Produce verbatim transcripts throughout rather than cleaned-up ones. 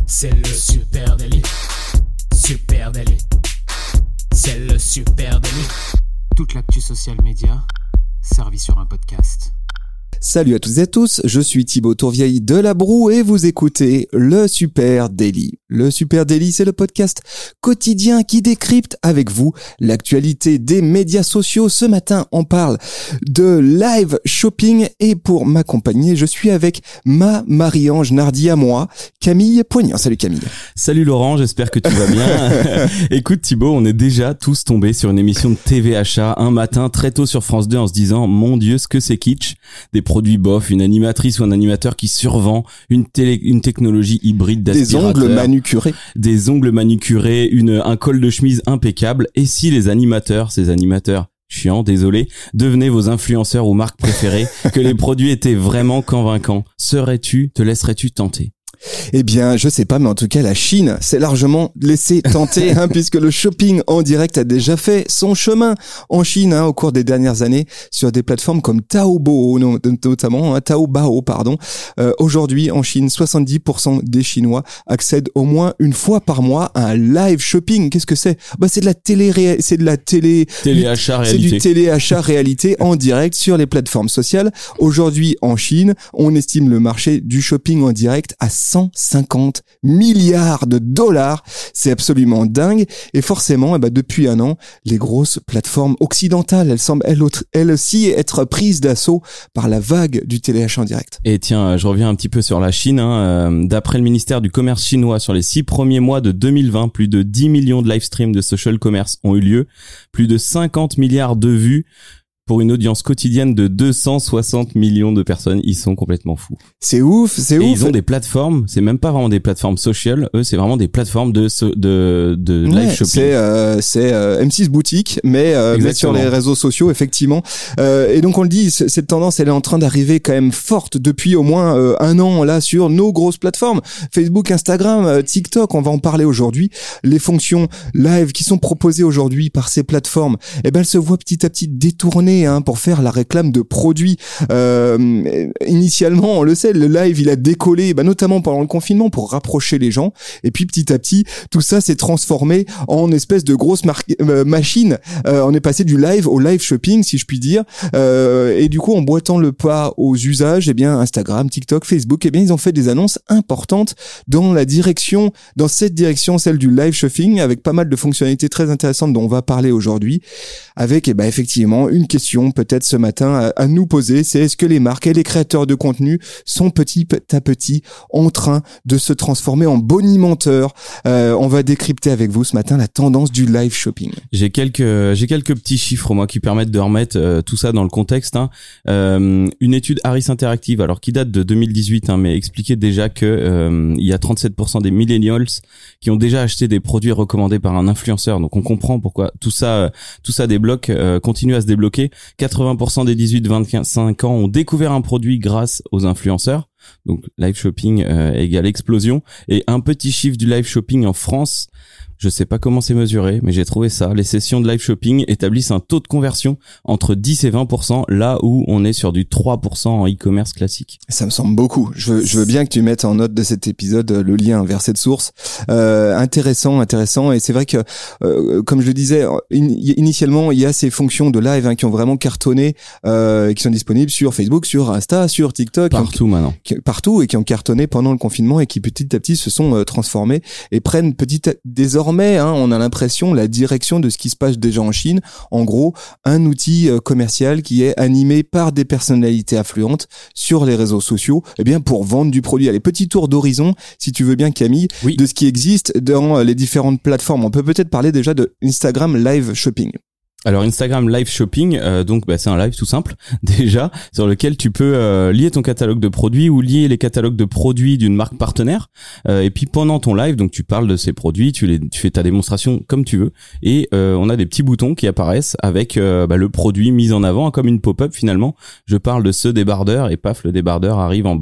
C'est le super délit. Super délit. C'est le super délit. Toute l'actu social média servie sur un podcast. Salut à toutes et à tous, je suis Thibaut Tourvieille de La Broue et vous écoutez le Super Daily. Le Super Daily, c'est le podcast quotidien qui décrypte avec vous l'actualité des médias sociaux. Ce matin, on parle de live shopping et pour m'accompagner, je suis avec ma Marie-Ange Nardi à moi, Camille Poignant. Salut Camille. Salut Laurent, j'espère que tu vas bien. Écoute Thibaut, on est déjà tous tombés sur une émission de T V Achat un matin très tôt sur France deux en se disant « Mon Dieu, ce que c'est kitsch !» Des produits bof, une animatrice ou un animateur qui survend une télé, une technologie hybride d'aspirateur. Des ongles manucurés. Des ongles manucurés, une, un col de chemise impeccable. Et si les animateurs, ces animateurs chiants, désolé, devenaient vos influenceurs ou marques préférées, que les produits étaient vraiment convaincants, serais-tu, te laisserais-tu tenter ? Eh bien, je sais pas, mais en tout cas, la Chine s'est largement laissée tenter, hein, puisque le shopping en direct a déjà fait son chemin en Chine, hein, au cours des dernières années, sur des plateformes comme Taobao, notamment, hein, Taobao, pardon. Euh, aujourd'hui, en Chine, soixante-dix pour cent des Chinois accèdent au moins une fois par mois à un live shopping. Qu'est-ce que c'est ? Bah, c'est de la télé, c'est de la télé, téléachat c'est réalité. du téléachat réalité en direct sur les plateformes sociales. Aujourd'hui, en Chine, on estime le marché du shopping en direct à cent cinquante milliards de dollars. C'est absolument dingue. Et forcément, eh ben, depuis un an, les grosses plateformes occidentales, elles semblent elles, elles aussi être prises d'assaut par la vague du téléachat en direct. Et tiens, je reviens un petit peu sur la Chine. Hein. D'après le ministère du Commerce chinois, sur les six premiers mois de deux mille vingt, plus de dix millions de live streams de social commerce ont eu lieu. Plus de cinquante milliards de vues. Pour une audience quotidienne de deux cent soixante millions de personnes, ils sont complètement fous. C'est ouf, c'est et ouf. Ils ont des plateformes, c'est même pas vraiment des plateformes sociales, eux c'est vraiment des plateformes de de de ouais, live shopping. C'est euh, c'est euh, M six boutique, mais, euh, mais sur les réseaux sociaux effectivement. Euh, et donc on le dit, cette tendance elle est en train d'arriver quand même forte depuis au moins euh, un an là sur nos grosses plateformes, Facebook, Instagram, euh, TikTok. On va en parler aujourd'hui. Les fonctions live qui sont proposées aujourd'hui par ces plateformes, eh ben elles se voient petit à petit détournées. Hein, pour faire la réclame de produits. Euh, initialement, on le sait, le live, il a décollé, bah, notamment pendant le confinement, pour rapprocher les gens. Et puis, petit à petit, tout ça s'est transformé en espèce de grosse mar- euh, machine. Euh, on est passé du live au live shopping, si je puis dire. Euh, et du coup, en boitant le pas aux usages, eh bien, Instagram, TikTok, Facebook, eh bien, ils ont fait des annonces importantes dans la direction, dans cette direction, celle du live shopping, avec pas mal de fonctionnalités très intéressantes dont on va parler aujourd'hui. Avec, eh ben, effectivement, une question peut-être ce matin à, à nous poser, c'est est-ce que les marques et les créateurs de contenu sont petit à petit en train de se transformer en bonimenteurs. Euh, on va décrypter avec vous ce matin la tendance du live shopping. J'ai quelques j'ai quelques petits chiffres moi qui permettent de remettre euh, tout ça dans le contexte. Hein. Euh, une étude Harris Interactive, alors qui date de deux mille dix-huit, hein, mais expliquait déjà que euh, il y a trente-sept pour cent des millennials qui ont déjà acheté des produits recommandés par un influenceur. Donc on comprend pourquoi tout ça tout ça débloque, euh, continue à se débloquer. quatre-vingts pour cent des dix-huit vingt-cinq ans ont découvert un produit grâce aux influenceurs. Donc live shopping euh, égale explosion. Et un petit chiffre du live shopping en France, je sais pas comment c'est mesuré, mais j'ai trouvé ça. Les sessions de live shopping établissent un taux de conversion entre dix et vingt pour cent, là où on est sur du trois pour cent en e-commerce classique. Ça me semble beaucoup. Je veux, je veux bien que tu mettes en note de cet épisode le lien vers cette source. Euh, intéressant, intéressant. Et c'est vrai que, euh, comme je le disais, in, initialement, il y a ces fonctions de live hein, qui ont vraiment cartonné, euh, qui sont disponibles sur Facebook, sur Insta, sur TikTok. Partout ont, maintenant. Qui, partout et qui ont cartonné pendant le confinement et qui petit à petit se sont euh, transformés et prennent petit à, désormais Hein, on a l'impression la direction de ce qui se passe déjà en Chine. En gros, un outil euh, commercial qui est animé par des personnalités influentes sur les réseaux sociaux, eh bien pour vendre du produit. Allez, petit tour d'horizon, si tu veux bien Camille, oui. de ce qui existe dans les différentes plateformes. On peut peut-être parler déjà de Instagram Live Shopping. Alors Instagram Live Shopping, euh, donc bah, c'est un live tout simple déjà sur lequel tu peux euh, lier ton catalogue de produits ou lier les catalogues de produits d'une marque partenaire euh, et puis pendant ton live donc tu parles de ces produits, tu les tu fais ta démonstration comme tu veux et euh, on a des petits boutons qui apparaissent avec euh, bah, le produit mis en avant comme une pop-up finalement. Je parle de ce débardeur et paf le débardeur arrive en bas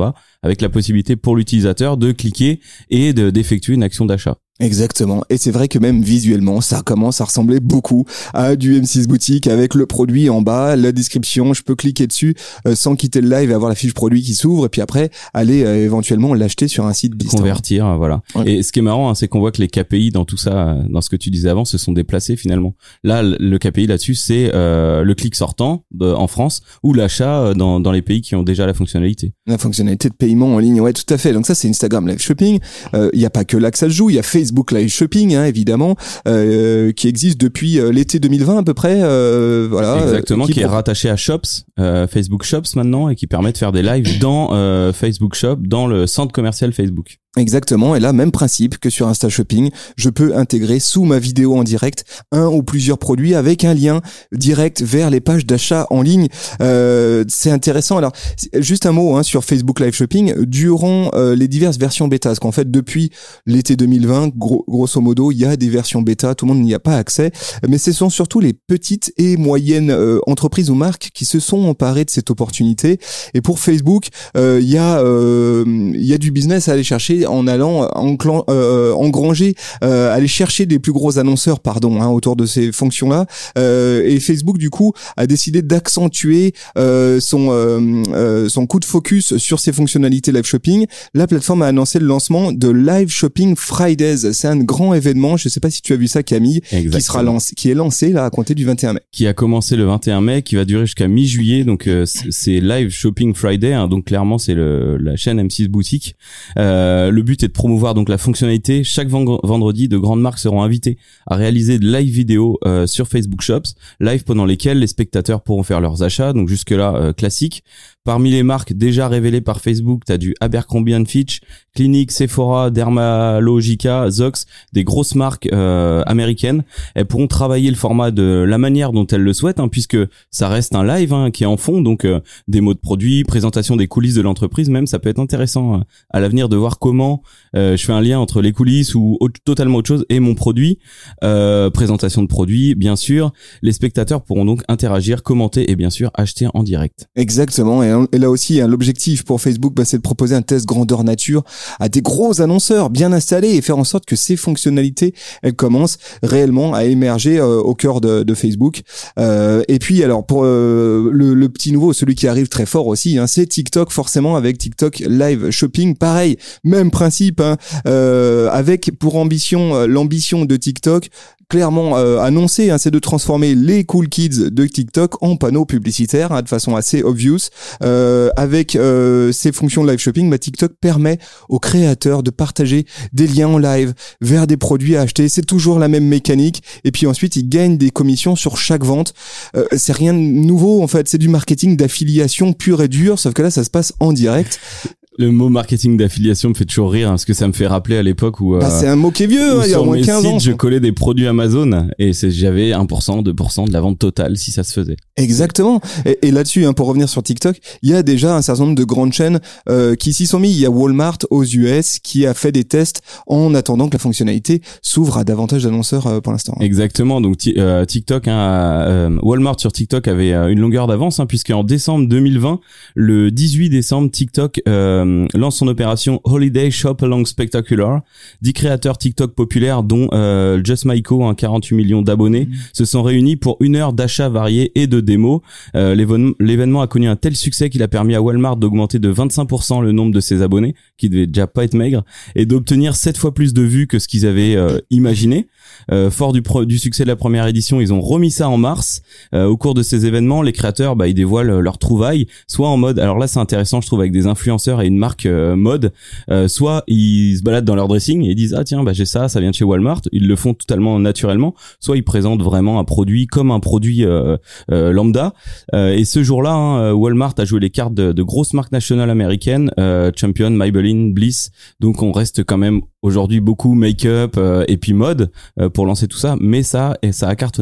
avec la possibilité pour l'utilisateur de cliquer et de, d'effectuer une action d'achat. Exactement. Et c'est vrai que même visuellement, ça commence à ressembler beaucoup à du M six Boutique avec le produit en bas, la description, je peux cliquer dessus euh, sans quitter le live et avoir la fiche produit qui s'ouvre et puis après aller euh, éventuellement l'acheter sur un site distant. Convertir, voilà. Ouais. Et ce qui est marrant, hein, c'est qu'on voit que les K P I dans tout ça, dans ce que tu disais avant, se sont déplacés finalement. Là, le K P I là-dessus, c'est euh, le clic sortant de, en France ou l'achat dans, dans les pays qui ont déjà la fonctionnalité. La fonctionnalité de paiement en ligne, ouais, tout à fait. Donc ça, c'est Instagram Live Shopping. Il euh, y a pas que là que ça se joue, il y a Facebook Facebook Live Shopping, hein, évidemment, euh, qui existe depuis euh, l'été deux mille vingt à peu près. Euh, voilà. Exactement, euh, qui, qui est pour... rattaché à Shops, euh, Facebook Shops maintenant, et qui permet de faire des lives dans euh, Facebook Shop, dans le centre commercial Facebook. Exactement, et là, même principe que sur Insta Shopping, je peux intégrer sous ma vidéo en direct un ou plusieurs produits avec un lien direct vers les pages d'achat en ligne. Euh, c'est intéressant. Alors, juste un mot hein, sur Facebook Live Shopping. Durant euh, les diverses versions bêta, parce qu'en fait, depuis l'été deux mille vingt, gros, grosso modo, il y a des versions bêta, tout le monde n'y a pas accès, mais ce sont surtout les petites et moyennes euh, entreprises ou marques qui se sont emparées de cette opportunité. Et pour Facebook, euh, il y a euh, il y a du business à aller chercher en allant enclan, euh, engranger, euh, aller chercher des plus gros annonceurs, pardon, hein, autour de ces fonctions-là. Euh, et Facebook, du coup, a décidé d'accentuer euh, son euh, euh, son coup de focus sur ces fonctionnalités live shopping. La plateforme a annoncé le lancement de Live Shopping Fridays. C'est un grand événement. Je ne sais pas si tu as vu ça, Camille, Exactement. qui sera lancé, qui est lancé là à compter du vingt et un mai. Qui a commencé le vingt et un mai, qui va durer jusqu'à mi-juillet. Donc euh, c'est Live Shopping Friday. Hein, donc clairement, c'est le la chaîne M six Boutique. Euh, Le but est de promouvoir donc la fonctionnalité. Chaque vendredi, de grandes marques seront invitées à réaliser de live vidéo euh, sur Facebook Shops, live pendant lesquels les spectateurs pourront faire leurs achats. Donc jusque-là, euh, classique. Parmi les marques déjà révélées par Facebook, t'as du Abercrombie and Fitch, Clinique, Sephora, Dermalogica, Zox, des grosses marques euh, américaines. Elles pourront travailler le format de la manière dont elles le souhaitent, hein, puisque ça reste un live hein, qui est en fond, donc euh, démo de produits, présentation des coulisses de l'entreprise, même ça peut être intéressant hein, à l'avenir de voir comment euh, je fais un lien entre les coulisses ou autre, totalement autre chose et mon produit. Euh, présentation de produits, bien sûr. Les spectateurs pourront donc interagir, commenter et bien sûr acheter en direct. Exactement. Et Et là aussi, hein, l'objectif pour Facebook, bah, c'est de proposer un test grandeur nature à des gros annonceurs bien installés et faire en sorte que ces fonctionnalités, elles commencent réellement à émerger euh, au cœur de, de Facebook. Euh, et puis, alors pour euh, le, le petit nouveau, celui qui arrive très fort aussi, hein, c'est TikTok, forcément avec TikTok Live Shopping. Pareil, même principe, hein, euh, avec pour ambition euh, l'ambition de TikTok. Clairement euh, annoncé, hein, c'est de transformer les cool kids de TikTok en panneaux publicitaires hein, de façon assez obvious. Euh, avec euh, ces fonctions de live shopping, bah, TikTok permet aux créateurs de partager des liens en live vers des produits à acheter. C'est toujours la même mécanique. Et puis ensuite, ils gagnent des commissions sur chaque vente. Euh, c'est rien de nouveau en fait. C'est du marketing d'affiliation pur et dur, sauf que là, ça se passe en direct. Le mot marketing d'affiliation me fait toujours rire hein, parce que ça me fait rappeler à l'époque où, bah, euh, c'est un mot qui est vieux, hein, il y a au moins quinze sites, ans. Je collais des produits Amazon et c'est, j'avais un pour cent, deux pour cent de la vente totale si ça se faisait. Exactement. Et, et là-dessus, hein, pour revenir sur TikTok, il y a déjà un certain nombre de grandes chaînes euh, qui s'y sont mis. Il y a Walmart aux U S qui a fait des tests en attendant que la fonctionnalité s'ouvre à davantage d'annonceurs euh, pour l'instant. Exactement. Donc t- euh, TikTok, hein, euh, Walmart sur TikTok avait euh, une longueur d'avance hein, puisque en décembre deux mille vingt, le dix-huit décembre, TikTok euh, lance son opération Holiday Shop Along Spectacular. dix créateurs TikTok populaires dont euh, Just Maiko, hein, quarante-huit millions d'abonnés, mmh. se sont réunis pour une heure d'achats variés et de démos. Euh, l'événement, l'événement a connu un tel succès qu'il a permis à Walmart d'augmenter de vingt-cinq pour cent le nombre de ses abonnés, qui devait déjà pas être maigre, et d'obtenir sept fois plus de vues que ce qu'ils avaient euh, imaginé. Euh, fort du, pro- du succès de la première édition, ils ont remis ça en mars. Euh, au cours de ces événements, les créateurs, bah, ils dévoilent leurs trouvailles, soit en mode, alors là c'est intéressant je trouve, avec des influenceurs et une marque euh, mode, euh, soit ils se baladent dans leur dressing et ils disent ah tiens bah j'ai ça, ça vient de chez Walmart, ils le font totalement naturellement, soit ils présentent vraiment un produit comme un produit euh, euh, lambda. Euh, et ce jour-là, hein, Walmart a joué les cartes de, de grosses marques nationales américaines, euh, Champion, Maybelline, Bliss, donc on reste quand même aujourd'hui beaucoup make-up euh, et puis mode euh, pour lancer tout ça, mais ça et ça a cartonné.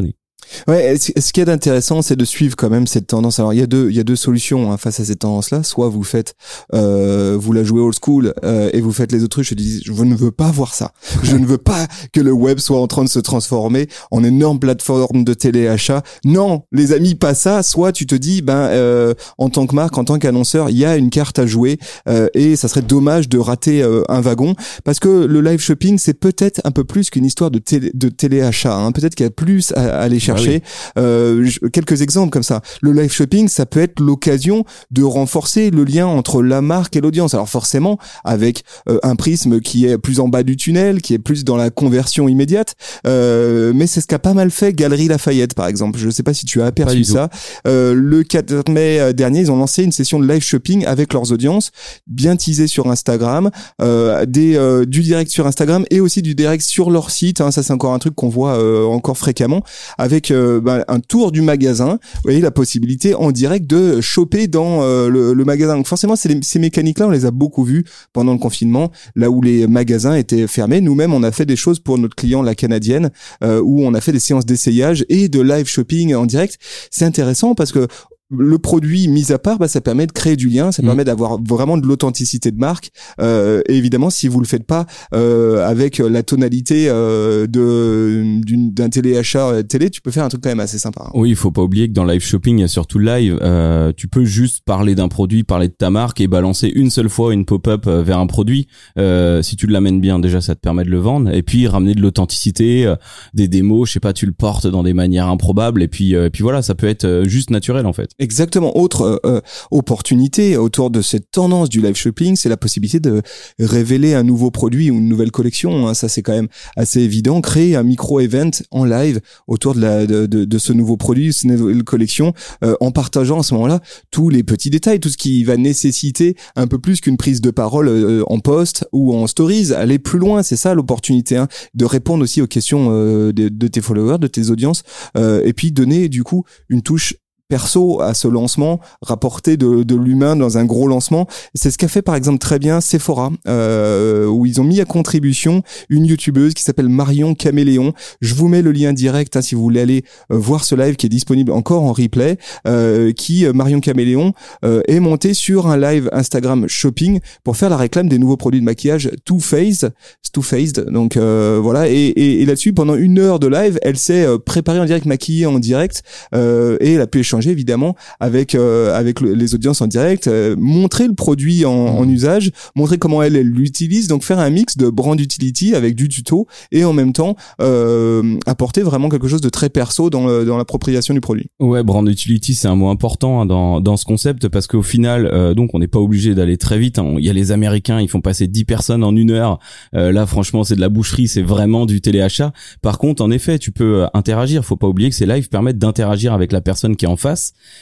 Ouais, ce qui est intéressant, c'est de suivre quand même cette tendance. Alors il y a deux, il y a deux solutions hein, face à cette tendance-là. Soit vous faites, euh, vous la jouez old school euh, et vous faites les autruches et dites, je ne veux pas voir ça. Je ne veux pas que le web soit en train de se transformer en énorme plateforme de téléachat. Non, les amis, pas ça. Soit tu te dis, ben euh, en tant que marque, en tant qu'annonceur, il y a une carte à jouer euh, et ça serait dommage de rater euh, un wagon parce que le live shopping, c'est peut-être un peu plus qu'une histoire de télé, de téléachat. Hein. Peut-être qu'il y a plus à, à aller chercher. Ah oui. Euh, quelques exemples comme ça. Le live shopping, ça peut être l'occasion de renforcer le lien entre la marque et l'audience. Alors forcément, avec euh, un prisme qui est plus en bas du tunnel, qui est plus dans la conversion immédiate. Euh, mais c'est ce qu'a pas mal fait Galeries Lafayette, par exemple. Je ne sais pas si tu as aperçu ça. Euh, le quatre mai dernier, ils ont lancé une session de live shopping avec leurs audiences, bien teasées sur Instagram, euh, des euh, du direct sur Instagram et aussi du direct sur leur site. Hein, ça, c'est encore un truc qu'on voit euh, encore fréquemment avec euh, bah, un tour du magasin, vous voyez la possibilité en direct de choper dans euh, le, le magasin. Donc forcément, c'est les, ces mécaniques-là, on les a beaucoup vues pendant le confinement, là où les magasins étaient fermés. Nous-mêmes, on a fait des choses pour notre client, la Canadienne, euh, où on a fait des séances d'essayage et de live shopping en direct. C'est intéressant parce que le produit mis à part, bah, ça permet de créer du lien, ça mmh. permet d'avoir vraiment de l'authenticité de marque. Euh, et évidemment, si vous le faites pas euh, avec la tonalité euh, de d'une, d'un téléachat télé, tu peux faire un truc quand même assez sympa. Hein. Oui, il faut pas oublier que dans live shopping, il y a surtout le live. Euh, tu peux juste parler d'un produit, parler de ta marque et balancer une seule fois une pop-up vers un produit. Euh, si tu l'amènes bien, déjà, ça te permet de le vendre. Et puis ramener de l'authenticité, euh, des démos. Je sais pas, tu le portes dans des manières improbables. Et puis, euh, et puis voilà, ça peut être juste naturel en fait. Exactement. Autre euh, opportunité autour de cette tendance du live shopping, c'est la possibilité de révéler un nouveau produit ou une nouvelle collection. Hein. Ça, c'est quand même assez évident. Créer un micro-event en live autour de, la, de, de, de ce nouveau produit, cette nouvelle collection, euh, en partageant à ce moment-là tous les petits détails, tout ce qui va nécessiter un peu plus qu'une prise de parole euh, en post ou en stories. Aller plus loin, c'est ça l'opportunité, hein, de répondre aussi aux questions euh, de, de tes followers, de tes audiences, euh, et puis donner du coup une touche perso à ce lancement, rapporter de, de l'humain dans un gros lancement. C'est ce qu'a fait par exemple très bien Sephora, euh, où ils ont mis à contribution une youtubeuse qui s'appelle Marion Caméléon. Je vous mets le lien direct hein, si vous voulez aller euh, voir ce live qui est disponible encore en replay, euh, qui, euh, Marion Caméléon, euh, est montée sur un live Instagram shopping pour faire la réclame des nouveaux produits de maquillage Too Faced, Too Faced. Donc euh, voilà, et, et, et là-dessus, pendant une heure de live, elle s'est euh, préparée en direct, maquillée en direct, euh, et elle a pu échanger évidemment avec euh, avec le, les audiences en direct, euh, montrer le produit en, mmh. en usage, montrer comment elle, elle l'utilise, donc faire un mix de brand utility avec du tuto et en même temps euh, apporter vraiment quelque chose de très perso dans le, dans l'appropriation du produit. Ouais, brand utility c'est un mot important hein, dans dans ce concept parce qu'au final euh, donc on n'est pas obligé d'aller très vite. Hein. Il y a les Américains, ils font passer dix personnes en une heure. Euh, là franchement c'est de la boucherie, c'est vraiment du téléachat. Par contre en effet tu peux interagir. Faut pas oublier que ces lives permettent d'interagir avec la personne qui est en face.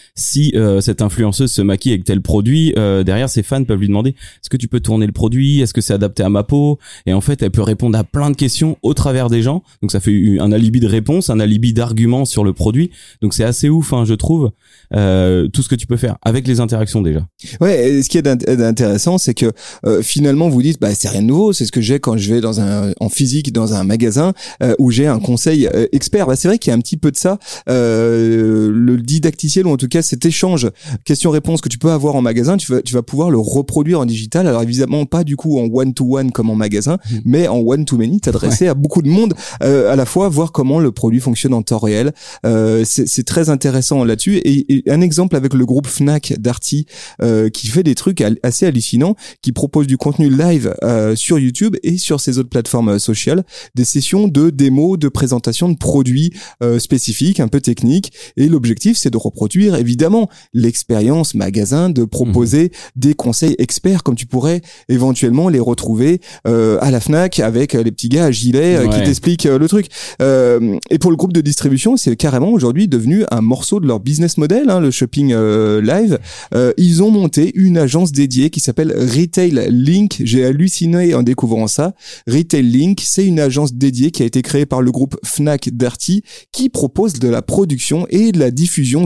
Si euh, cette influenceuse se maquille avec tel produit, euh, derrière ses fans peuvent lui demander est-ce que tu peux tourner le produit, est-ce que c'est adapté à ma peau, et en fait elle peut répondre à plein de questions au travers des gens, donc ça fait un alibi de réponse, un alibi d'arguments sur le produit, donc c'est assez ouf hein, je trouve euh, tout ce que tu peux faire avec les interactions déjà. Ouais, et ce qui est intéressant c'est que euh, finalement vous dites bah c'est rien de nouveau, c'est ce que j'ai quand je vais dans un en physique dans un magasin euh, où j'ai un conseil euh, expert. Bah, c'est vrai qu'il y a un petit peu de ça, euh, le didactique ou en tout cas cet échange question-réponse que tu peux avoir en magasin, tu vas, tu vas pouvoir le reproduire en digital. Alors évidemment pas du coup en one-to-one comme en magasin, mmh. mais en one-to-many, t'adresser ouais. à beaucoup de monde euh, à la fois, voir comment le produit fonctionne en temps réel. Euh, c'est, c'est très intéressant là-dessus. Et, et un exemple avec le groupe Fnac Darty euh, qui fait des trucs assez hallucinants, qui propose du contenu live euh, sur YouTube et sur ses autres plateformes euh, sociales, des sessions de démos, de présentation de produits euh, spécifiques, un peu techniques. Et l'objectif c'est de reproduire évidemment l'expérience magasin, de proposer mmh. des conseils experts comme tu pourrais éventuellement les retrouver euh, à la Fnac avec les petits gars à gilet euh, ouais. qui t'expliquent euh, le truc. Euh, et pour le groupe de distribution, c'est carrément aujourd'hui devenu un morceau de leur business model, hein, le shopping euh, live. Euh, ils ont monté une agence dédiée qui s'appelle Retail Link. J'ai halluciné en découvrant ça. Retail Link, c'est une agence dédiée qui a été créée par le groupe Fnac Darty qui propose de la production et de la diffusion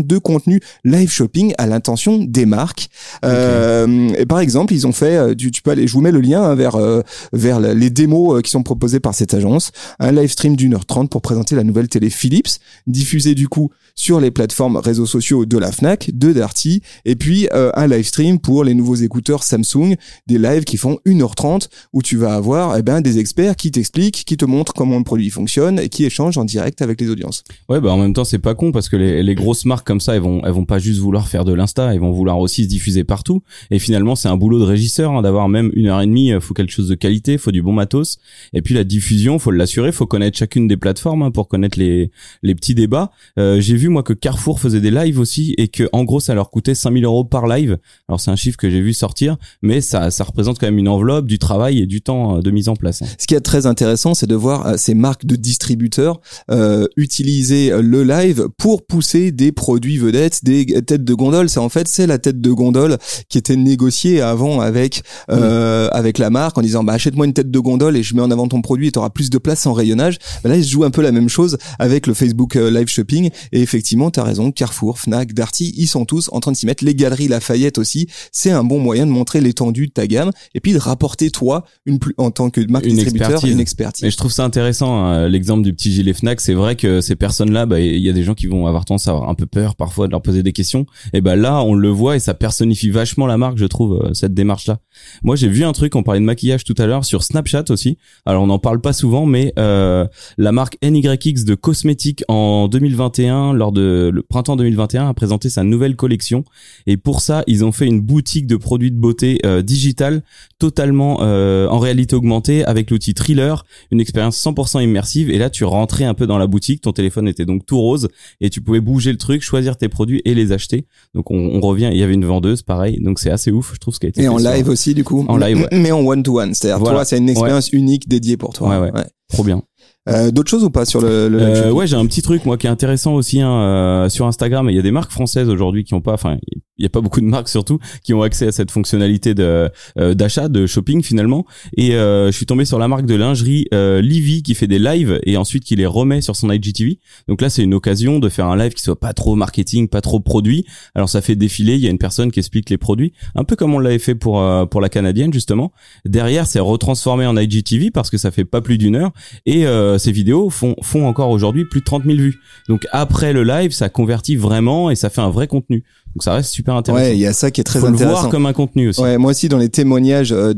de contenu live shopping à l'intention des marques. Okay. Euh, et par exemple, ils ont fait, tu, tu peux aller, je vous mets le lien hein, vers euh, vers les démos qui sont proposées par cette agence, un live stream d'une heure trente pour présenter la nouvelle télé Philips, diffusée du coup sur les plateformes réseaux sociaux de la Fnac, de Darty, et puis euh, un live stream pour les nouveaux écouteurs Samsung, des lives qui font une heure trente où tu vas avoir eh ben des experts qui t'expliquent, qui te montrent comment le produit fonctionne et qui échangent en direct avec les audiences. Ouais, bah en même temps c'est pas con parce que les, les grosses marques comme ça, elles vont elles vont pas juste vouloir faire de l'insta, elles vont vouloir aussi se diffuser partout. Et finalement c'est un boulot de régisseur hein, d'avoir même une heure et demie, faut quelque chose de qualité, faut du bon matos. Et puis la diffusion, faut l'assurer, faut connaître chacune des plateformes hein, pour connaître les les petits débats. Euh, j'ai vu moi que Carrefour faisait des lives aussi et que en gros ça leur coûtait cinq mille euros par live. Alors c'est un chiffre que j'ai vu sortir, mais ça ça représente quand même une enveloppe, du travail et du temps de mise en place. Hein. Ce qui est très intéressant, c'est de voir euh, ces marques de distributeurs euh, utiliser le live pour pousser des produits vedettes, des têtes de gondole. C'est en fait c'est la tête de gondole qui était négociée avant avec euh, mmh. avec la marque en disant bah achète-moi une tête de gondole et je mets en avant ton produit et tu auras plus de place en rayonnage. Bah, là, ils se jouent un peu la même chose avec le Facebook euh, Live Shopping et effectivement t'as raison, Carrefour, Fnac, Darty, ils sont tous en train de s'y mettre. Les galeries Lafayette aussi, c'est un bon moyen de montrer l'étendue de ta gamme et puis de rapporter toi une plus en tant que marque une distributeur expertise. une expertise. Et je trouve ça intéressant hein, l'exemple du petit gilet Fnac. C'est vrai que ces personnes-là, bah il y a des gens qui vont avoir tendance à avoir un peu peur parfois de leur poser des questions. Et bah là on le voit et ça personnifie vachement la marque, je trouve cette démarche-là. Moi j'ai vu un truc, on parlait de maquillage tout à l'heure sur Snapchat aussi. Alors on n'en parle pas souvent, mais euh, la marque N Y X de cosmétiques en deux mille vingt et un, lors de le printemps deux mille vingt et un, a présenté sa nouvelle collection. Et pour ça, ils ont fait une boutique de produits de beauté euh, digitale, totalement euh, en réalité augmentée, avec l'outil Thriller, une expérience cent pour cent immersive. Et là, tu rentrais un peu dans la boutique, ton téléphone était donc tout rose, et tu pouvais bouger le truc, choisir tes produits et les acheter. Donc on, on revient, il y avait une vendeuse, pareil. Donc c'est assez ouf, je trouve ce qui a été et fait. En live sur... aussi, du coup. En live, ouais. Mais en one-to-one, c'est-à-dire voilà. Toi, c'est une expérience ouais. unique dédiée pour toi. Ouais, ouais. ouais. Trop bien. Euh, d'autres choses ou pas sur le, le euh, ouais, j'ai un petit truc moi qui est intéressant aussi hein, euh, sur Instagram. Il y a des marques françaises aujourd'hui qui ont pas, enfin, il y a pas beaucoup de marques surtout qui ont accès à cette fonctionnalité de euh, d'achat, de shopping finalement. Et euh, je suis tombé sur la marque de lingerie euh, Livy qui fait des lives et ensuite qui les remet sur son I G T V. Donc là, c'est une occasion de faire un live qui soit pas trop marketing, pas trop produit. Alors ça fait défiler. Il y a une personne qui explique les produits, un peu comme on l'avait fait pour euh, pour la canadienne justement. Derrière, c'est retransformé en I G T V parce que ça fait pas plus d'une heure et euh, ces vidéos font font encore aujourd'hui plus de trente mille vues. Donc après le live, ça convertit vraiment et ça fait un vrai contenu. Donc ça reste super intéressant. Ouais, il y a ça qui est très Faut intéressant. Le voir comme un contenu aussi. Ouais, moi aussi dans les témoignages de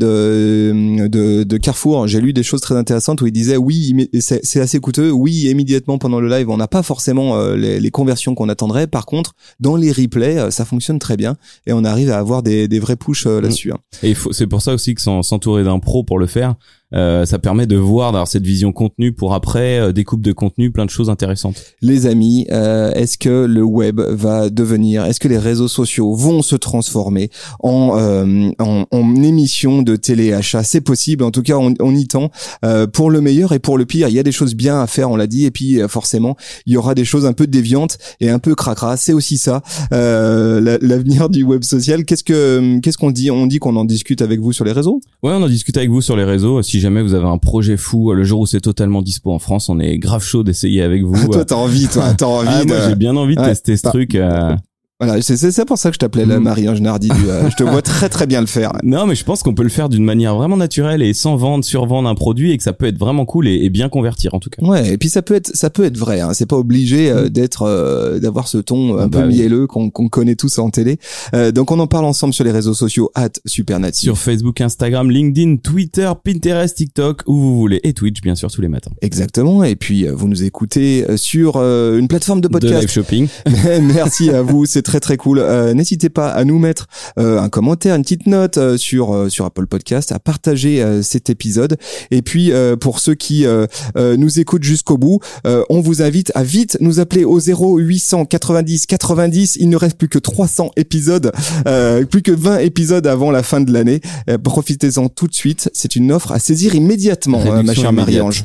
de, de Carrefour, j'ai lu des choses très intéressantes où ils disaient oui, c'est, c'est assez coûteux. Oui, immédiatement pendant le live, on n'a pas forcément euh, les, les conversions qu'on attendrait. Par contre, dans les replays, ça fonctionne très bien et on arrive à avoir des des vrais pushs euh, là-dessus. Hein. Et il faut, c'est pour ça aussi que s'entourer d'un pro pour le faire. Euh, ça permet de voir, d'avoir cette vision contenu pour après, euh, découpe de contenu, plein de choses intéressantes. Les amis, euh, est-ce que le web va devenir, est-ce que les réseaux sociaux vont se transformer en euh, en, en émission de téléachat? C'est possible, en tout cas on, on y tend, euh, pour le meilleur et pour le pire. Il y a des choses bien à faire, on l'a dit, et puis forcément il y aura des choses un peu déviantes et un peu cracra. C'est aussi ça, euh, l'avenir du web social. Qu'est-ce que qu'est-ce qu'on dit? On dit qu'on en discute avec vous sur les réseaux? Ouais, on en discute avec vous sur les réseaux. Si jamais vous avez un projet fou, le jour où c'est totalement dispo en France, on est grave chaud d'essayer avec vous. Toi, t'as envie, toi, t'as envie. Ah, de... Moi, j'ai bien envie de ouais, tester ce bah, truc. Euh... Voilà, c'est c'est pour ça que je t'appelais la Marie-Ange Nardi. Je te vois très très bien le faire. Non, mais je pense qu'on peut le faire d'une manière vraiment naturelle et sans vendre, survendre un produit et que ça peut être vraiment cool et, et bien convertir en tout cas. Ouais, et puis ça peut être ça peut être vrai. Hein. C'est pas obligé euh, d'être euh, d'avoir ce ton un bah, peu mielleux oui. qu'on qu'on connaît tous en télé. Euh, donc on en parle ensemble sur les réseaux sociaux arobase supernatif. Sur Facebook, Instagram, LinkedIn, Twitter, Pinterest, TikTok, où vous voulez, et Twitch bien sûr tous les matins. Exactement. Et puis vous nous écoutez sur euh, une plateforme de podcast. De live shopping. Merci à vous, c'est très très cool. Euh, N'hésitez pas à nous mettre euh, un commentaire, une petite note euh, sur euh, sur Apple Podcast, à partager euh, cet épisode. Et puis euh, pour ceux qui euh, euh, nous écoutent jusqu'au bout, euh, on vous invite à vite nous appeler au zéro huit cent quatre-vingt-dix quatre-vingt-dix. Il ne reste plus que trois cents épisodes, euh, plus que vingt épisodes avant la fin de l'année. Euh, profitez-en tout de suite. C'est une offre à saisir immédiatement, euh, ma chère Marie-Ange.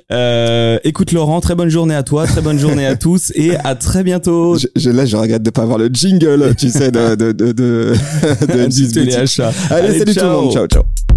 Euh, écoute Laurent, très bonne journée à toi, très bonne journée à tous et à très bientôt. Je, je, là, je regrette de pas avoir le jingle. Tu sais, de, de, de, de, de, de téléachat. Allez, Allez, salut ciao. Tout le monde. Ciao, ciao.